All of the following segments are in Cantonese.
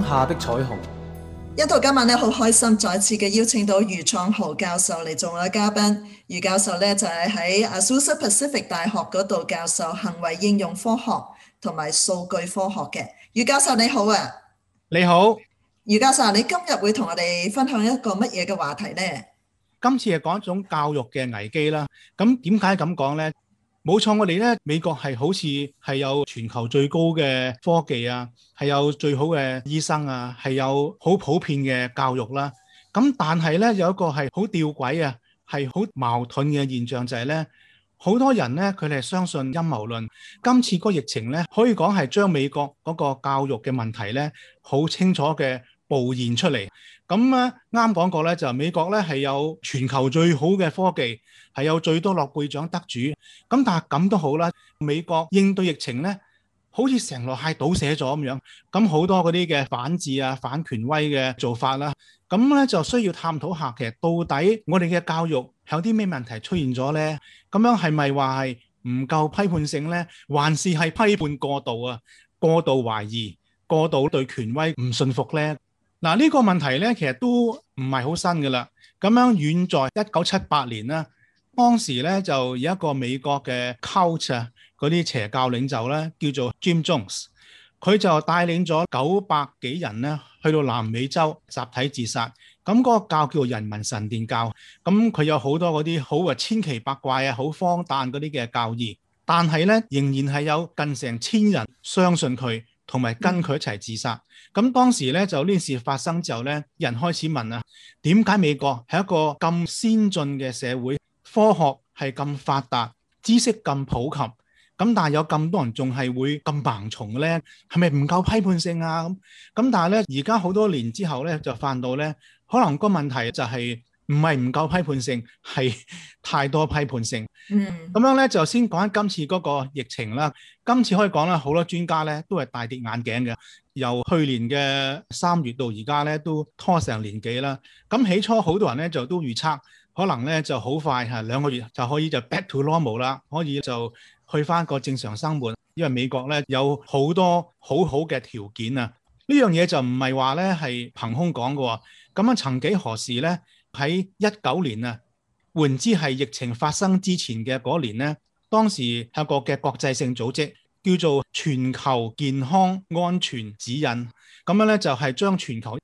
下的彩虹。 一到今晚咧，好開心再次嘅邀請到余創豪教授嚟做我嘅嘉賓。余教授咧就係喺 Azusa Pacific 大學嗰度教授行為應用科學同埋數據科學嘅。余教授你好啊！ 你好， 余教授，你今日會同我哋分享一個乜嘢嘅話題呢？ 今次係講一種教育嘅危機啦。咁點解咁講呢？冇錯，我哋咧美國係好似係有全球最高嘅科技啊，係有最好嘅醫生啊，係有好普遍嘅教育啦。咁但係咧有一個係好吊詭啊，係好矛盾嘅現象就係咧，好多人咧佢哋係相信陰謀論。今次個疫情咧可以講係將美國嗰個教育嘅問題咧好清楚嘅暴現出嚟。咁咧啱講過咧，就美國咧係有全球最好嘅科技，係有最多諾貝獎得主。咁但係咁都好啦，美國應對疫情咧，好似成落係倒瀉咗咁樣。咁好多嗰啲嘅反智啊、反權威嘅做法啦，咁咧就需要探討下，其實到底我哋嘅教育有啲咩問題出現咗咧？咁樣係咪話係唔夠批判性咧，還是係批判過度啊、過度懷疑、過度對權威唔信服咧？嗱，呢個問題咧，其實都唔係好新㗎啦。咁樣遠在1978年啦，當時咧就有一個美國嘅 cult 嗰啲邪教領袖咧，叫做 Jim Jones， 佢就帶領咗900幾人咧去到南美洲集體自殺。咁嗰個教叫人民神殿教，咁佢有好多嗰啲好千奇百怪啊、好荒誕嗰啲嘅教義，但係咧仍然係有近成1000人相信佢，同埋跟佢一齊自殺。咁當時咧就呢件事發生之後咧，人開始問啊，點解美國係一個咁先進嘅社會，科學係咁發達，知識咁普及，咁但係有咁多人仲係會咁盲從咧？係咪唔夠批判性啊？咁但係咧而家好多年之後咧就發現到咧，可能個問題就係唔係唔夠批判性，係太多批判性。咁樣咧就先講緊今次嗰個疫情啦。今次可以講啦，好多專家咧都係大跌眼鏡嘅。由去年嘅3月到而家咧都拖成年幾啦。咁起初好多人咧就都預測，可能咧就好快2個月就可以就 back to normal 啦，可以就去翻個正常生活。因為美國咧有好多好好嘅條件啊。呢樣嘢就唔係話咧係憑空講嘅喎。咁樣曾幾何時咧喺19年啊，換之係疫情發生之前嘅嗰年咧，當時有個嘅國際性組織叫做全球健康安全指引，咁樣咧就係將全球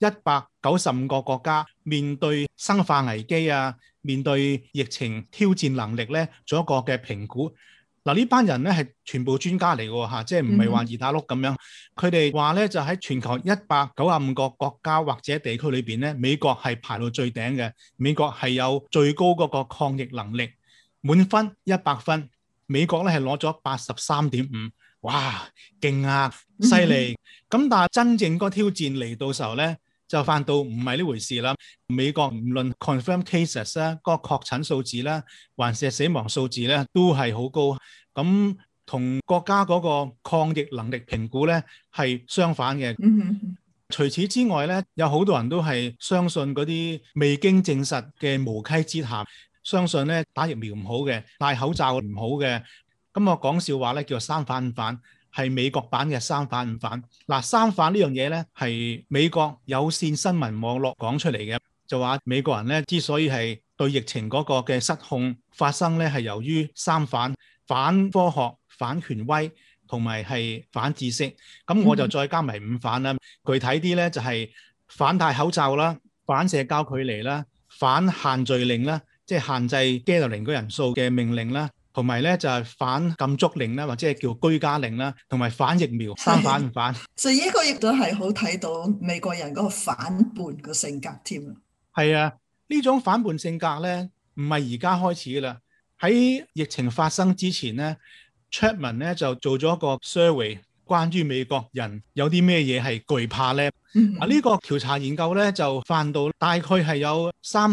195個國家面對生化危機啊、面對疫情挑戰能力咧做一個嘅評估。嗱，呢班人咧係全部專家嚟嘅嚇，即係唔係話二打六咁樣。佢哋話咧就喺全球195個國家或者地區裏邊咧，美國係排到最頂嘅。美國係有最高嗰個抗疫能力，滿分100分，美國咧係攞咗83.5。哇，勁啊，犀利！咁但係真正個挑戰嚟到時候咧，就反到唔係呢回事啦。美國唔論 confirm cases 啦，嗰個確診數字啦，還是死亡數字咧，都係好高。咁同國家嗰個抗疫能力評估咧係相反嘅。除此之外咧，有好多人都係相信嗰啲未經證實嘅無稽之談，相信咧打疫苗唔好嘅，戴口罩唔好嘅。咁我講笑話咧，叫做三反五反，係美國版嘅三反五反。嗱，三反呢樣嘢咧，係美國有線新聞網絡講出嚟嘅，就話美國人咧之所以係對疫情嗰個嘅失控發生咧，係由於三反：反科學、反權威同埋係反知識。咁我就再加埋五反啦。具體啲咧就係反戴口罩啦、反社交距離啦、反限聚令啦，即係限制 gathering 嗰人數嘅命令啦。同埋咧就係反禁足令啦，或者係叫居家令啦，同埋反疫苗，三反五反。 所以呢個亦都係好睇到美國人嗰個反叛個性格添。 係啊，呢種反叛性格咧，唔係而家開始噶啦。喺疫情發生之前咧 Chapman 咧就做咗一個 survey，關於美國人有啲咩嘢係懼怕咧。呢個調查研究咧就發現到大概係有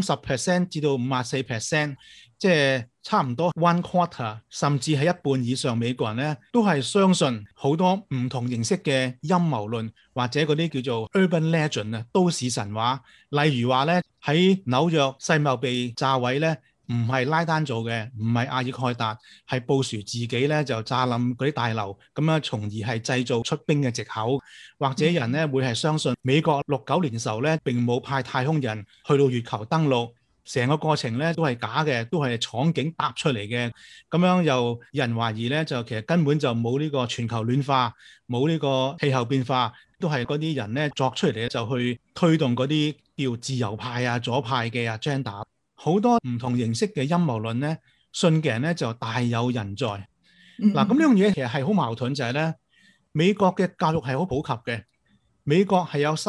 30% 至到54%，即係差唔多 one quarter， 甚至係一半以上美國人咧都係相信好多唔同形式嘅陰謀論，或者嗰啲叫做 urban legend 啊，都市神話。例如話咧喺紐約世貿被炸毀咧， 唔係拉丹做嘅，唔係阿爾蓋達，係布殊自己咧就炸冧嗰啲大樓，咁樣從而係製造出兵嘅藉口，或者人咧會係相信美國69年時候咧並冇派太空人去到月球登陸。成個過程咧都係假嘅，都係廠景搭出嚟嘅。咁樣又有人懷疑咧，就其實根本就冇呢個全球暖化，冇呢個氣候變化，都係嗰啲人咧作出嚟就去推動嗰啲叫自由派啊、左派嘅 agenda。好多唔同形式嘅陰謀論咧，信嘅人咧就大有人在。嗱，咁呢樣嘢其實係好矛盾，就係咧美國嘅教育係好普及嘅，美國係有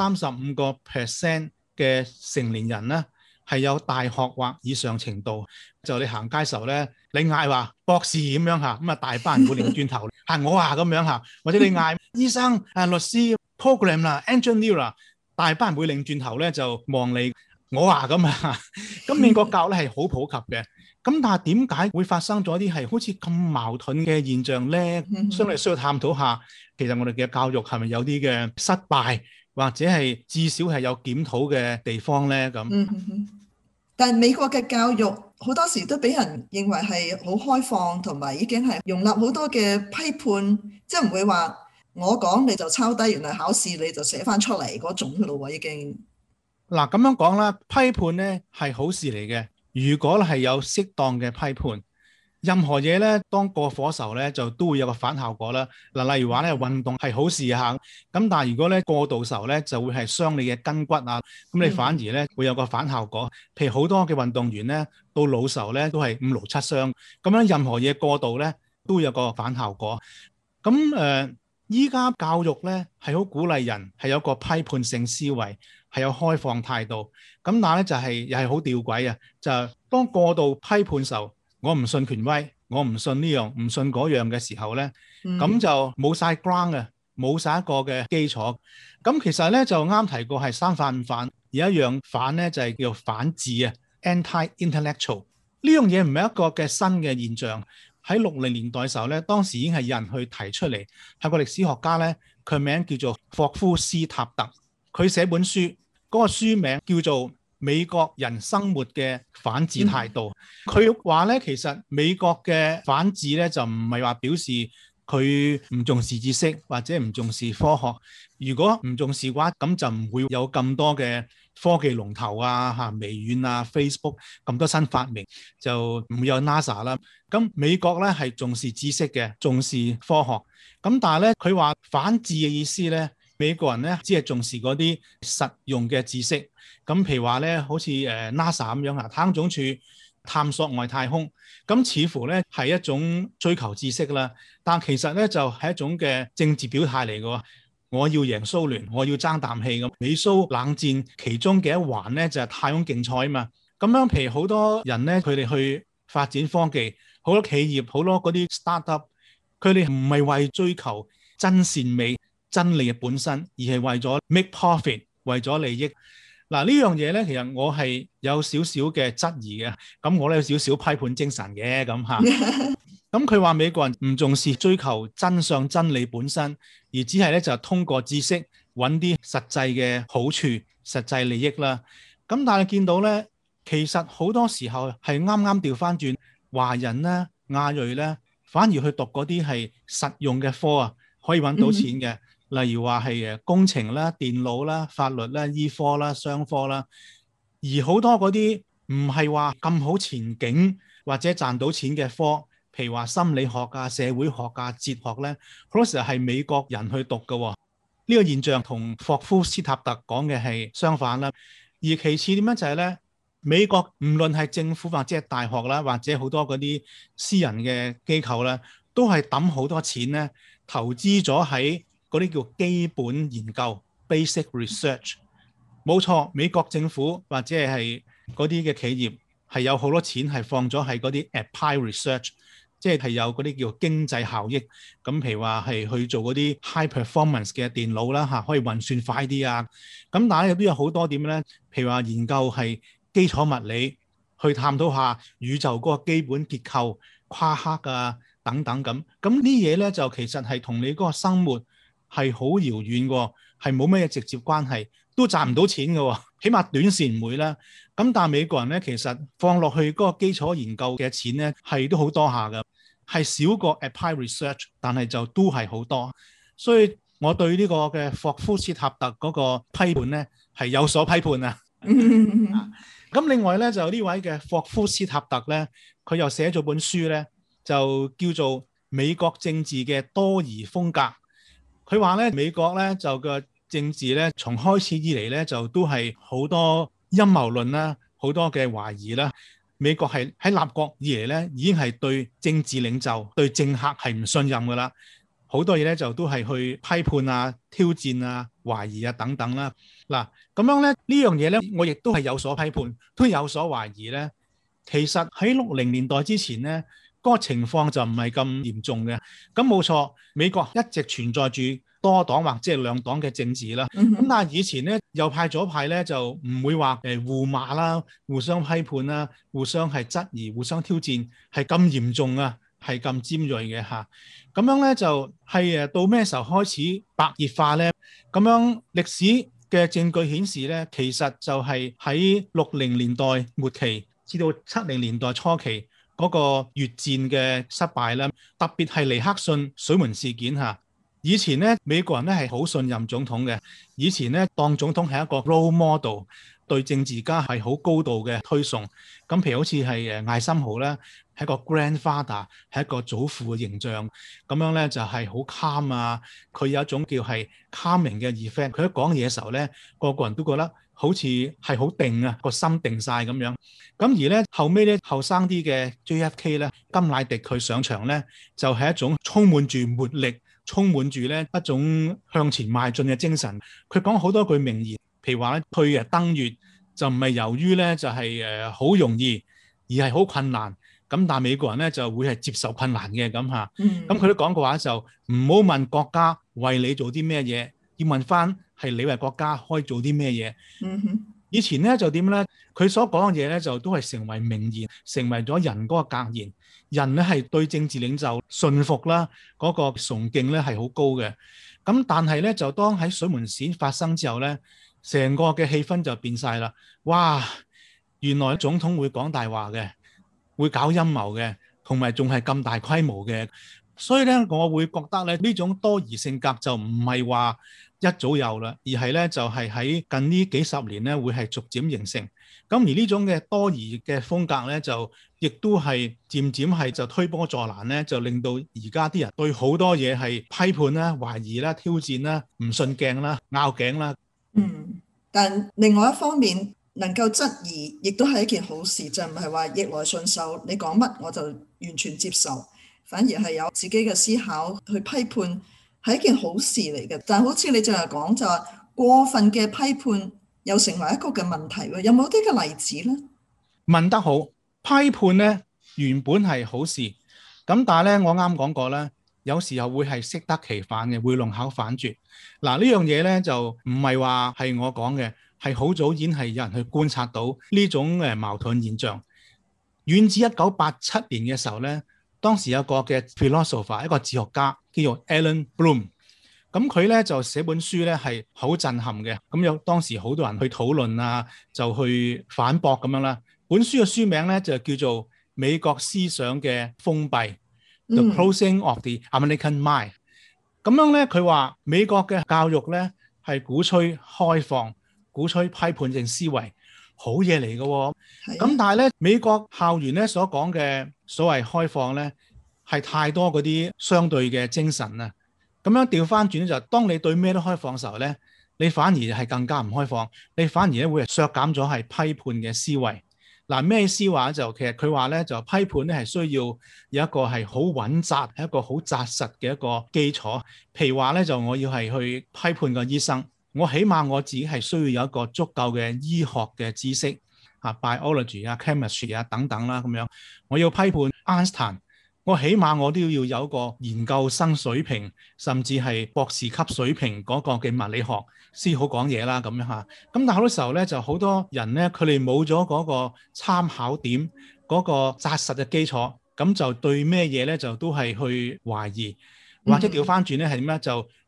35% 嘅成年人咧，係有大學或以上程度，就你行街時候咧，你嗌話博士咁樣嚇，咁啊大班人會擰轉頭係我啊咁樣嚇，或者你嗌醫生、律師、program 啦、engineer 啦，大班人會擰轉頭咧就望你我啊咁啊。咁美國教育咧係好普及嘅，咁但係點解會發生咗啲係好似咁矛盾嘅現象咧？所以我哋需要探討下，其實我哋嘅教育係咪有啲嘅失敗，或者係至少係有檢討嘅地方咧？咁。 但係美國嘅教育好多時都俾人認為係好開放，同埋已經係容納好多嘅批判，即係唔會話我講你就抄低，原來考試你就寫翻出嚟嗰種嘅咯喎已經。 嗱，咁樣講啦，批判咧係好事嚟嘅。如果係有適當嘅批判，任何嘢咧當過火時候咧就都會有個反效果啦。嗱，例如話咧運動係好事嚇，咁但係如果咧過度時候咧就會係傷你嘅筋骨啊，咁你反而咧會有個反效果。譬如好多嘅運動員咧到老時候咧都係五勞七傷，咁樣任何嘢過度咧都會有個反效果。咁依家教育咧係好鼓勵人係有個批判性思維，係有開放態度。咁但係咧就係又係好吊詭啊！就係當過度批判時候，我唔信權威，我唔信呢樣，唔信嗰樣嘅時候咧，咁就冇晒 ground 啊，冇晒一個嘅基礎。咁其實咧就啱提過係三反五反，而一樣反咧就係叫反智啊 ，anti-intellectual。呢樣嘢唔係一個嘅新嘅現象。喺60年代嘅時候咧，當時已經係有人去提出嚟，係個歷史學家咧，佢名叫做霍夫斯塔特，佢寫本書，嗰個書名叫做《美國人生活嘅反智態度》。佢話咧，其實美國嘅反智咧就唔係話表示佢唔重視知識或者唔重視科學。如果唔重視嘅話，咁就唔會有咁多嘅科技龍頭啊、微軟啊、Facebook 咁多新發明，就唔會有 NASA 啦。咁美國咧係重視知識嘅，重視科學。咁但係咧，佢話反智嘅意思咧，美國人咧只係重視嗰啲實用嘅知識。咁譬如話咧，好似NASA 咁樣啊，太空總署探索外太空，咁似乎咧係一種追求知識啦。但其實咧就係一種嘅政治表態嚟嘅喎。我要贏蘇聯，我要爭啖氣咁。美蘇冷戰其中嘅一環咧就係太空競賽啊嘛。咁樣譬如好多人咧，佢哋去發展科技，好多企業，好多嗰啲 startup，佢哋唔係為追求真善美、真理嘅本身，而係為咗 make profit，為咗利益。嗱，呢樣嘢咧，其實我係有少少嘅質疑嘅。咁我咧有少少批判精神嘅咁嚇。咁佢話美國人唔重視追求真相真理本身，而只係咧就通過知識揾啲實際嘅好處、實際利益啦。咁但係見到咧，其實好多時候係啱啱調翻轉，華人咧、亞裔咧，反而去讀嗰啲係實用嘅科啊，可以揾到錢嘅。例如話係工程啦、電腦啦、法律啦、醫科啦、商科啦，而好多嗰啲唔係話咁好前景或者賺到錢嘅科。譬如話心理學啊、社會學啊、哲學咧，好多時候係美國人去讀嘅。呢個現象同霍夫斯塔特講嘅係相反啦。而其次點樣就係咧，美國唔論係政府或者係大學啦，或者好多嗰啲私人嘅機構咧，都係抌好多錢咧，投資咗喺嗰啲叫基本研究 （basic research）。冇錯，美國政府或者係嗰啲嘅企業係有好多錢係放咗喺嗰啲 applied research。即係有嗰啲叫經濟效益，咁譬如話係去做嗰啲 high performance 嘅電腦啦嚇，可以運算快啲啊。咁但係亦都有好多點咧，譬如話研究係基礎物理，去探討下宇宙嗰個基本結構、夸克啊等等咁。咁呢嘢咧就其實係同你嗰個生活係好遙遠喎，係冇咩直接關係。 都賺唔到錢嘅喎，起碼短線唔會啦。咁但係美國人咧，其實放落去嗰個基礎研究嘅錢咧，係都好多下嘅，係少過 applied research，但係就都係好多。所以我對呢個嘅霍夫切塔特嗰個批判咧係有所批判啊。咁另外咧就呢位嘅霍夫斯塔特咧，佢又寫咗本書咧，就叫做《美國政治嘅多疑風格》。佢話咧美國咧就個政治咧從開始以嚟咧就都係好多陰謀論啦，好多嘅懷疑啦。美國係喺立國以嚟咧已經係對政治領袖、對政客係唔信任噶啦，好多嘢咧就都係去批判啊、挑戰啊、懷疑啊等等啦。嗱，咁樣咧呢樣嘢咧，我亦都係有所批判，都有所懷疑咧。其實喺60年代之前咧，嗰個情況就唔係咁嚴重嘅。咁冇錯，美國一直存在住多黨或者係兩黨嘅政治啦。咁但係以前咧，右派左派咧就唔會話互罵啦、互相批判啦、互相係質疑、互相挑戰，係咁嚴重啊，係咁尖鋭嘅嚇。咁樣咧就係到咩時候開始白熱化咧？咁樣歷史嘅證據顯示咧，其實就係喺60年代末期至到70年代初期嗰個越戰嘅失敗啦，特別係尼克遜水門事件嚇。以前咧美國人咧係好信任總統嘅，以前咧當總統係一個 role model， 對政治家係好高度嘅推崇。咁譬如好似係艾森豪啦，係一個 grandfather， 係一個祖父嘅形象。咁樣咧就係好 calm 啊，佢有一種叫係 calming 嘅 effect。佢一講嘢嘅時候咧，個個人都覺得好似係好定啊，個心定晒咁樣。咁而咧後尾咧後生啲嘅 JFK 咧，甘迺迪佢上場咧，就係一種充滿住活力，充滿住咧一種向前邁進嘅精神。佢講好多句名言，譬如話咧，去登月就唔係由於咧就係好容易，而係好困難。咁但係美國人咧就會係接受困難嘅咁嚇。咁佢都講過話就唔好問國家為你做啲咩嘢，要問翻係你為國家可以做啲咩嘢。以前咧就點咧？佢所講嘅嘢咧就都係成為名言，成為咗人嗰個格言。人咧係對政治領袖信服啦，嗰個崇敬咧係好高嘅。咁但係咧就當喺水門事件發生之後咧，成個嘅氣氛就變晒啦。哇！原來總統會講大話嘅，會搞陰謀嘅，同埋仲係咁大規模嘅。所以咧，我會覺得咧呢種多疑性格就唔係話一早有啦，而係咧就係喺近呢幾十年咧會係逐漸形成。咁而呢種嘅多疑嘅風格咧，就亦都係漸漸係就推波助瀾咧，就令到而家啲人對好多嘢係批判啦、懷疑啦、挑戰啦、唔信鏡啦、拗頸啦。 但另外一方面，能夠質疑，亦都係一件好事，就唔係話逆來順受，你講乜我就完全接受，反而係有自己嘅思考去批判，係一件好事嚟嘅。但好似你淨係講就話過分嘅批判又成為一個嘅問題喎，有冇啲嘅例子呢？ 問得好，批判咧原本係好事，咁但係咧我啱講過啦，有時候會係適得其反嘅，會弄巧反拙。嗱呢樣嘢咧就唔係話係我講嘅。係好早已經係有人去觀察到呢種矛盾現象。遠至1987年嘅時候咧，當時有個嘅 philosopher， 一個哲學家叫做 Alan Bloom。咁佢咧就寫本書咧係好震撼嘅。咁有當時好多人去討論啊，就去反駁咁樣啦。本書嘅書名咧就叫做《美國思想嘅封閉》，The Closing of the American Mind。咁樣咧，佢話美國嘅教育咧係鼓吹開放，鼓吹批判性思維，好嘢嚟嘅喎。咁但係咧，美國校園咧所講嘅所謂開放咧，係太多嗰啲相對嘅精神啊。咁樣調翻轉咧，就當你對咩都開放嘅時候咧，你反而係更加唔開放，你反而咧會削減咗係批判嘅思維。嗱，咩意思話就其實佢話咧就批判咧係需要有一個係好穩紮，係一個好紮實嘅一個基礎。譬如話咧就我要係去批判個醫生。我起碼我自己係需要有一個足夠嘅醫學嘅知識，biology 啊、chemistry 啊等等啦咁樣。我要批判 Einstein， 我起碼我都要有一個研究生水平，甚至係博士級水平嗰個嘅物理學先好講嘢啦咁樣嚇。咁但係好多時候咧，就好多人咧，佢哋冇咗嗰個參考點，嗰個紮實嘅基礎，咁就對咩嘢咧就都係去懷疑。或者調翻轉咧係點咧？就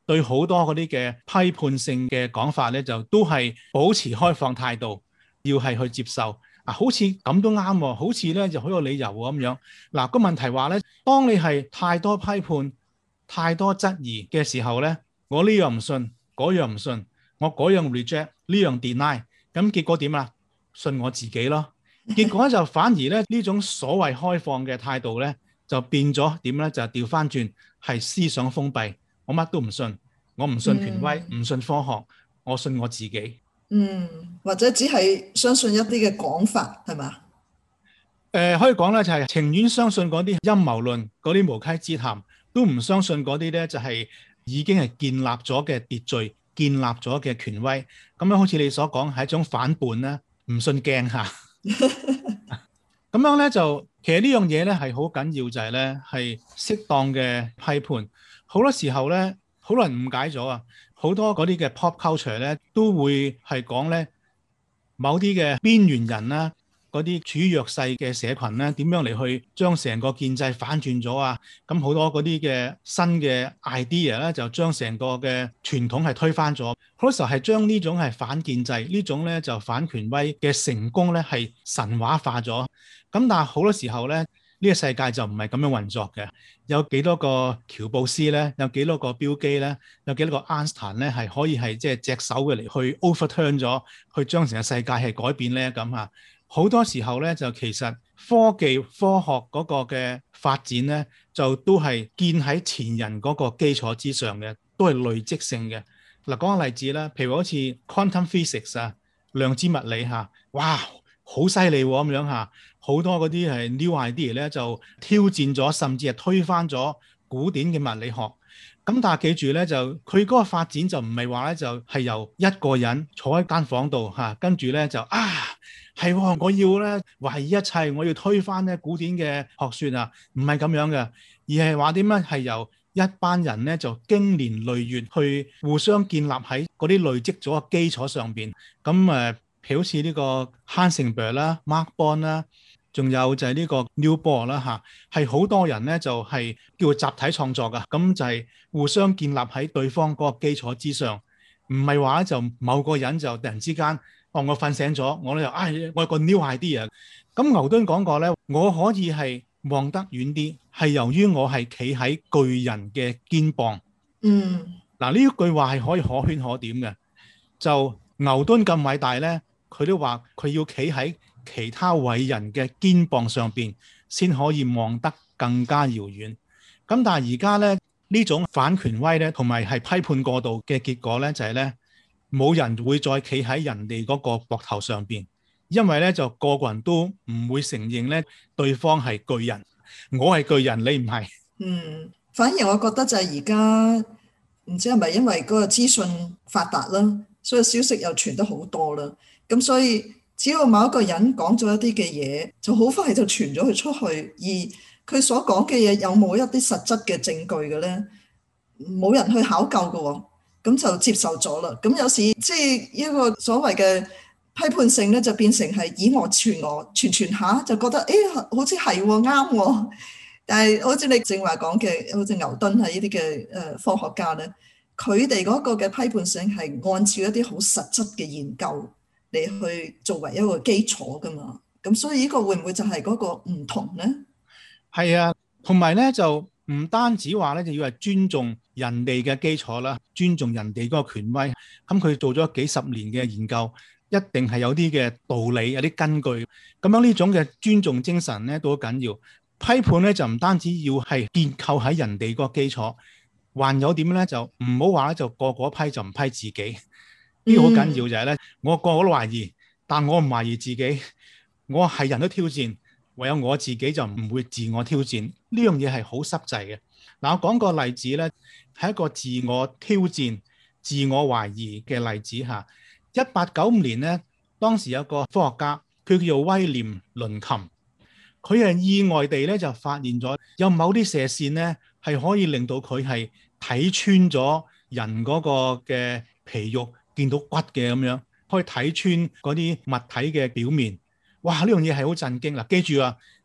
對好多嗰啲嘅批判性嘅講法咧，就都係保持開放態度，要係去接受。好似咁都啱喎，好似咧就好有理由喎咁樣。嗱，個問題話咧，當你係太多批判、太多質疑嘅時候咧，我呢樣唔信，嗰樣唔信，我嗰樣 reject，呢樣 deny，咁結果點啊？信我自己咯。結果就反而咧呢種所謂開放嘅態度咧，就變咗點咧？就調翻轉係思想封閉，我乜都唔信，我唔信權威，唔信科學，我信我自己。 或者只係相信一啲嘅講法，係嘛？ 可以講咧，就係情願相信嗰啲陰謀論、嗰啲無稽之談，都唔相信嗰啲咧就係已經係建立咗嘅秩序、建立咗嘅權威。咁樣好似你所講係一種反叛啦，唔信鏡嚇。咁樣咧就其實呢樣嘢咧係好緊要，就係咧係適當嘅批判。好多時候咧，好多人誤解咗啊，好多嗰啲嘅 pop culture 咧都會係講咧某啲嘅邊緣人啦。嗰啲處於弱勢嘅社群咧，點樣嚟去將成個建制反轉咗啊？咁好多嗰啲嘅新嘅 idea 咧，就將成個嘅傳統係推翻咗。好多時候係將呢種係反建制，呢種咧就反權威嘅成功咧係神話化咗。咁但係好多時候咧，呢個世界就唔係咁樣運作嘅。有幾多個喬布斯咧？有幾多個標基咧？有幾多個 Einstein 咧？係可以係即係隻手嘅嚟去 overturn 咗，去將成個世界係改變咧咁啊？好多時候咧，就其實科技科學嗰個嘅發展咧，就都係建喺前人嗰個基礎之上嘅，都係累積性嘅。嗱，講個例子啦，譬如好似 quantum physics 啊，量子物理嚇，哇，好犀利喎咁樣嚇，好多嗰啲係 new idea 咧，就挑戰咗，甚至係推翻咗古典嘅物理學。咁但係記住咧，就佢嗰個發展就唔係話咧，就係由一個人坐喺間房度嚇，跟住咧就係喎，我要咧懷疑一切，我要推翻咧古典嘅學説啊，唔係咁樣嘅，而係話點咧？係由一班人咧就經年累月去互相建立喺嗰啲累積咗嘅基礎上邊。咁譬如好似呢個 Heisenberg 啦、Mark Born 啦，仲有就係呢個 Niels Bohr 啦嚇，係好多人咧就係叫集體創作噶，咁就係互相建立喺對方嗰個基礎之上，唔係話就某個人就突然之間。我瞓醒咗，我咧就我有個 new idea。咁牛頓講過咧，我可以係望得遠啲，係由於我係企喺巨人嘅肩膀。嗱，呢一句話係可以可圈可點嘅。就牛頓咁偉大咧，佢都話佢要企喺其他偉人嘅肩膀上邊，先可以望得更加遙遠。咁但係而家咧呢種反權威咧，同埋係批判過度嘅結果咧，就係咧。冇人會再企喺人哋嗰個膊頭上邊，因為咧就個個人都唔會承認咧對方係巨人，我係巨人，你唔係。 反而我覺得就係而家唔知係咪因為嗰個資訊發達啦，所以消息又傳得好多啦，咁所以只要某一個人講咗一啲嘅嘢，就好快就傳咗佢出去，而佢所講嘅嘢有冇一啲實質嘅證據嘅咧？冇人去考究嘅喎。咁就接受咗啦。咁有時即係一個所謂嘅批判性咧，就變成係以訛傳訛，傳下就覺得好似係啱喎。但係好似你正話講嘅，好似牛頓係呢啲嘅科學家咧，佢哋嗰個嘅批判性係按照一啲好實質嘅研究嚟去作為一個基礎噶嘛。咁所以呢個會唔會就係嗰個唔同咧？ 係啊，同埋咧就唔單止話咧，就要係尊重人哋嘅基礎啦，尊重人哋嗰個權威。咁佢做咗幾十年嘅研究，一定係有啲嘅道理，有啲根據。咁樣呢種嘅尊重精神咧都好緊要。批判咧就唔單止要係建構喺人哋嗰個基礎，還有點咧就唔好話咧就個批就唔批自己。呢個好緊要就係咧，我個個都懷疑，但我唔懷疑自己，我係人都挑戰。唯有我自己就唔會自我挑戰，呢樣嘢係好濕滯嘅。嗱，我講個例子咧，係一個自我挑戰、自我懷疑嘅例子嚇。1895年咧，當時有個科學家，佢叫做威廉倫琴，佢係意外地咧就發現咗有某啲射線咧係可以令到佢係睇穿咗人嗰個嘅皮肉，見到骨嘅咁樣，可以睇穿嗰啲物體嘅表面。哇！呢樣嘢係好震驚啦！記住啊，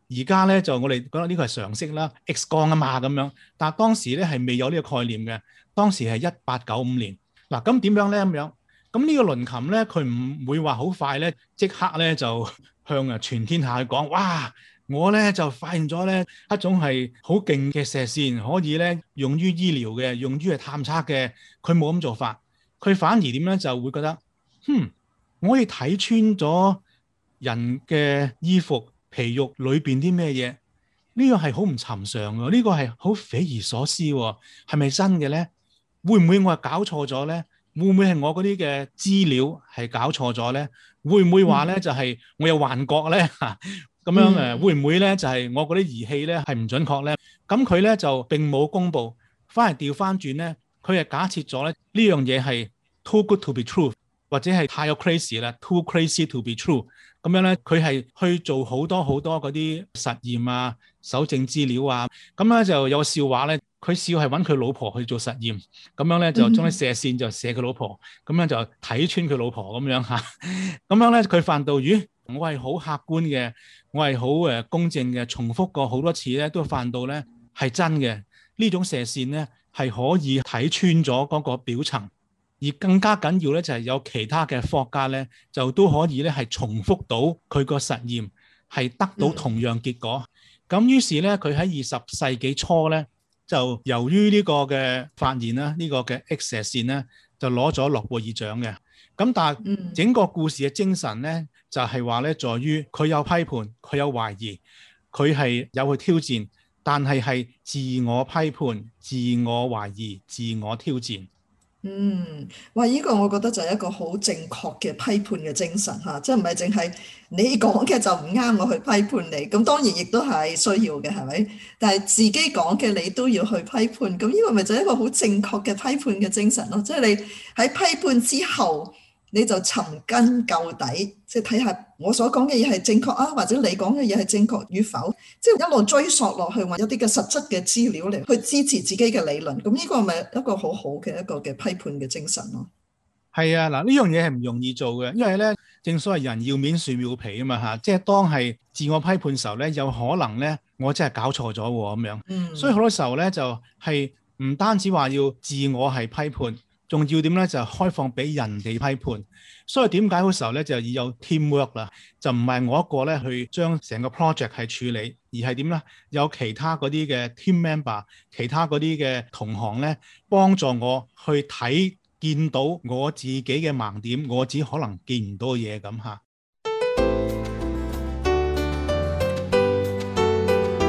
而家咧就我哋覺得呢個係常識啦 ，X 光啊嘛咁樣，但係當時咧係未有呢個概念嘅，當時係1895年。嗱，咁點樣咧咁樣？咁呢個倫琴咧，佢唔會話好快咧，即刻咧就向全天下去講，哇！我咧就發現咗咧一種係好勁嘅射線，可以咧用於醫療嘅，用於係探測嘅。佢冇咁做法，佢反而點咧就會覺得，我可以睇穿咗人嘅衣服皮肉裏邊啲咩嘢？呢個係好唔尋常嘅，呢個係好匪夷所思喎。係咪真嘅咧？會唔會我係搞錯咗咧？會唔會係我嗰啲嘅資料係搞錯咗咧？會唔會話咧就係我有幻覺咧？咁樣會唔會咧就係我嗰啲儀器咧係唔準確咧？咁佢咧就並冇公佈，反而調翻轉咧，佢係假設咗咧呢樣嘢係 too good to be true， 或者係太有 crazy 啦 ，too crazy to be true。咁樣咧，佢係去做好多嗰啲實驗啊、搜證資料啊。咁咧就有個笑話咧，佢笑係揾佢老婆去做實驗，咁樣咧就將啲射線就射佢老婆，咁樣就睇穿佢老婆咁樣嚇。咁樣咧佢犯到魚，我係好客觀嘅，我係好公正嘅，重複過好多次咧，都犯到咧係真嘅。呢種射線咧係可以睇穿咗嗰個表層。而更加緊要咧，就係有其他嘅科學家咧，就都可以咧係重複到佢個實驗，係得到同樣結果。咁於是咧，佢喺20世紀初咧，就由於呢個嘅發現啦，呢個嘅 X 射線咧，就攞咗諾貝爾獎嘅。咁但係整個故事嘅精神咧，就係話咧，在於佢有批判，佢有懷疑，佢係有去挑戰，但係自我批判、自我懷疑、自我挑戰。 哇！呢個我覺得就係一個好正確嘅批判嘅精神嚇，即係唔係淨係你講嘅就唔啱我去批判你，咁當然亦都係需要嘅，係咪？但係自己講嘅你都要去批判，咁呢個咪就係一個好正確嘅批判嘅精神咯。即係你喺批判之後，你就尋根究底，即係睇下我所講嘅嘢係正確啊，或者你講嘅嘢係正確與否，即係一路追溯落去，揾一啲嘅實質嘅資料嚟去支持自己嘅理論。咁呢個咪一個好好嘅一個嘅批判嘅精神咯。 係啊，嗱呢樣嘢係唔容易做嘅，因為咧正所謂人要面樹要皮啊嘛嚇，即係當係自我批判時候咧，有可能咧我真係搞錯咗喎咁樣。所以好多時候咧就係唔單止話要自我係批判。仲要點咧？就開放俾人哋批判，所以點解嗰時候咧就要有 teamwork 啦？就唔係我一個咧去將成個 project 係處理，而係點咧？有其他嗰啲嘅 team member， 其他嗰啲嘅同行咧幫助我去睇見到我自己嘅盲點，我只可能見唔到嘅嘢咁嚇。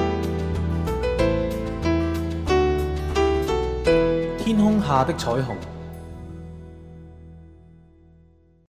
天空下的彩虹。